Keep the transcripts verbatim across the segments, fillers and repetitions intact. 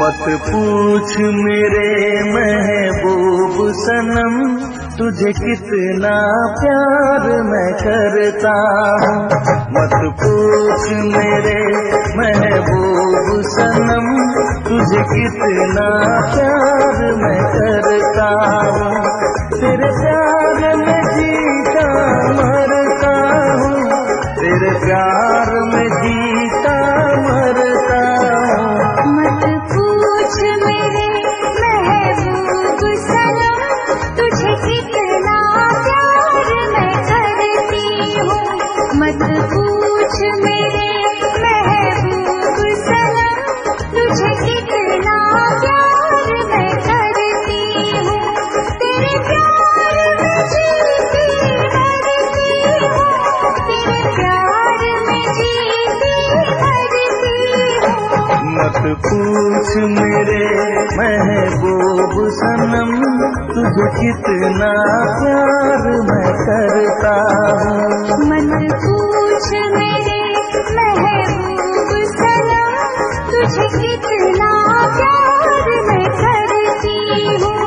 मत पूछ मेरे महबूब सनम, तुझे कितना प्यार मैं करता हूँ। मत पूछ मेरे महबूब सनम, तुझे कितना प्यार मैं करता हूँ। तेरे प्यार में जीता मरता हूँ, तेरे प्यार में जीता मरता हूँ। मत पूछ मेरे महबूब सनम, तुझे कितना प्यार मैं करती हूँ। मत पूछ मेरे महबूब सनम, तुझे कितना प्यार मैं करती हूँ। तेरे प्यार में जीती मरती हूँ, तेरे प्यार में जीती मरती हूँ। मत पूछ मेरे महबूब सनम, तुझे कितना प्यार मैं करता हूँ। मत पूछ मेरे महबूब सनम, तुझे कितना प्यार मैं करती हूँ।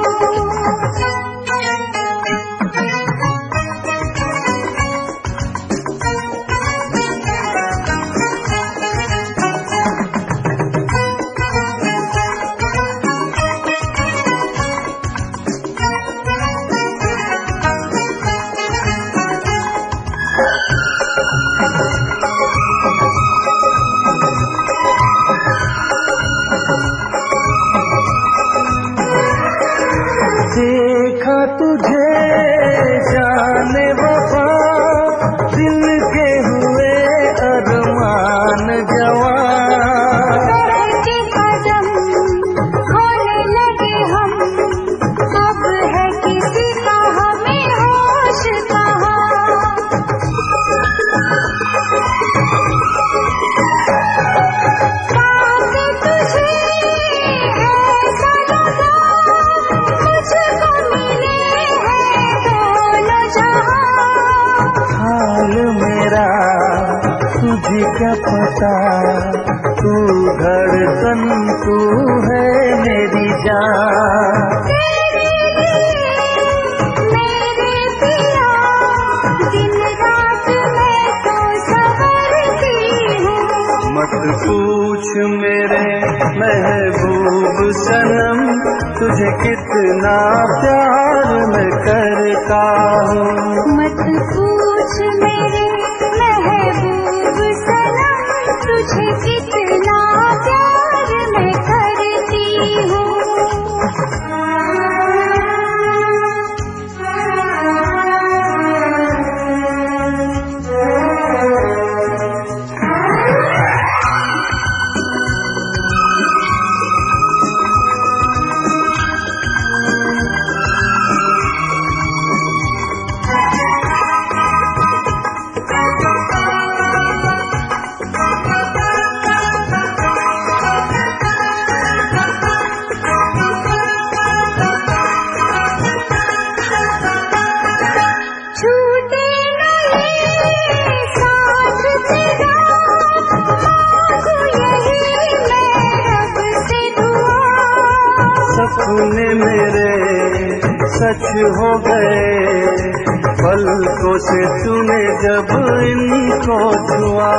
देखा तुझे जाने वफा, दिल के हुए अरमान जवान। के कदम होने लगे हम, अब है किसी का हमें होश कहाँ। पाके तुझे ऐसा लगा, मुझको मिले हैं दोनों जहां। हाल मेरा तुझे क्या पता, तू धड़कन तू है मेरी जान। तेरे लिए मेरे पिया, दिन रात मैं तो संवरती हूँ। मत पूछ मेरे महबूब सनम, तुझे कितना प्यार मैं करता हूँ। मत पूछ मेरे महबूब सनम, तुझे कितना प्यार मैं करती हूँ। छूटे नहीं साथ तेरा, मांगू यही मैं रब से दुआ। सपने मेरे सच हो गए, पलकों से तूने जब इनको छुआ।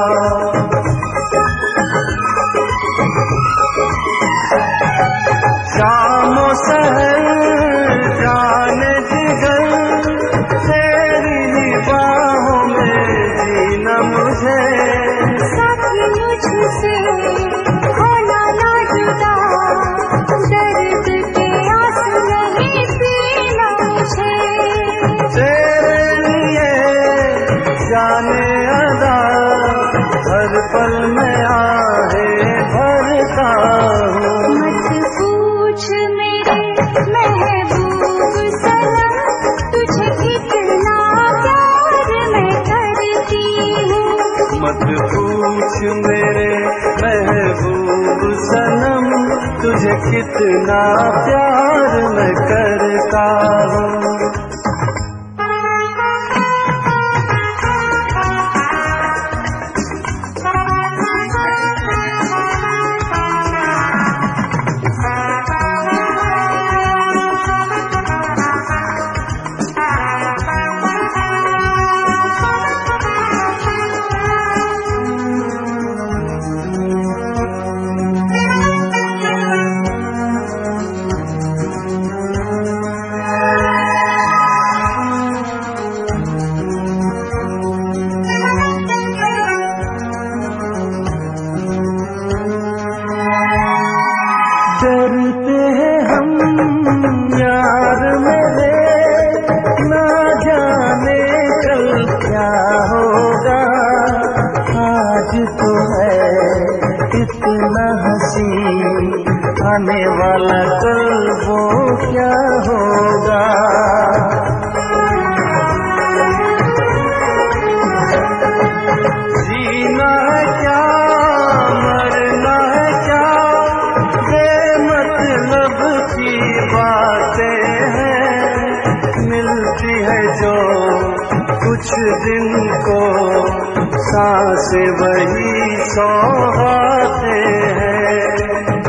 शामों सहर जाने जिगर, तेरी निगाहों में जीना मुझे। साथी मुझसे होना ना जुदा, दर्द के आंसू नहीं पीना मुझे। तेरे लिए जाने अदा, हर पल में आहे भरता हूँ। मत पूछ मेरे महबूब सनम, तुझे कितना प्यार मैं करती हूँ। मत पूछ मेरे महबूब सनम, तुझे कितना प्यार मैं करता हूँ। आने वाला कल वो क्या होगा। जीना है क्या मरना है क्या, बेमतलब की बातें हैं, मिलती है जो कुछ दिन को सांसें वही सौगातें हैं।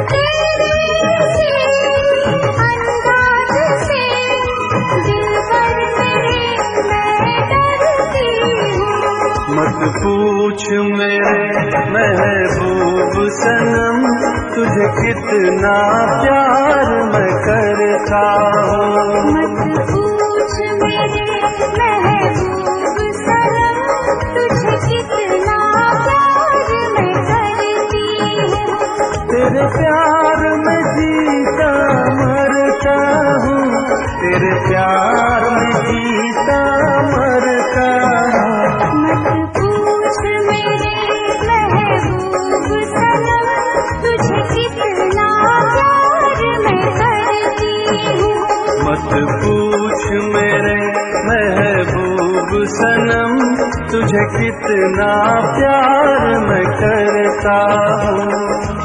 मत पूछ मेरे महबूब सनम, तुझे कितना प्यार मैं करता हूँ। मत पूछ मेरे महबूब सनम, तुझे कितना प्यार मैं करती हूँ। तेरे प्यार में जीता मरता हूँ, तेरे प्यार में जीता मरता हूँ। मत पूछ मेरे महबूब सनम, तुझे कितना प्यार मैं करती हूँ। मत पूछ मेरे महबूब सनम, तुझे कितना प्यार मैं करता हूँ।